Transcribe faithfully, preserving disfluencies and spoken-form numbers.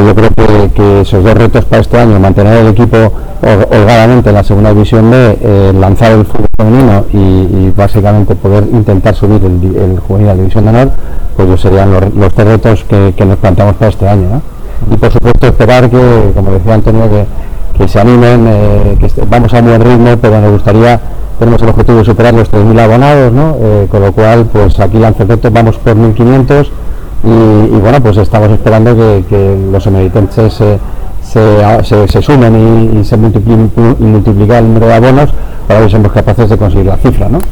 yo creo que, que esos dos retos para este año, mantener el equipo holgadamente en la segunda división B, eh, lanzar el fútbol femenino y, y básicamente poder intentar subir el, el juvenil a la división de honor, pues yo serían los, los tres retos que, que nos planteamos para este año, ¿no? Y por supuesto esperar que, como decía Antonio, que, que se animen, eh, que est- vamos a un buen ritmo, pero nos gustaría, tenemos el objetivo de superar los tres mil abonados, ¿no? Eh, con lo cual, pues aquí lanzo el reto, vamos por mil quinientos. Y, y bueno, pues estamos esperando que, que los emeritenses se, se, se, se sumen y, y se multipliquen y multiplicar el número de abonos para ver si somos capaces de conseguir la cifra, ¿no?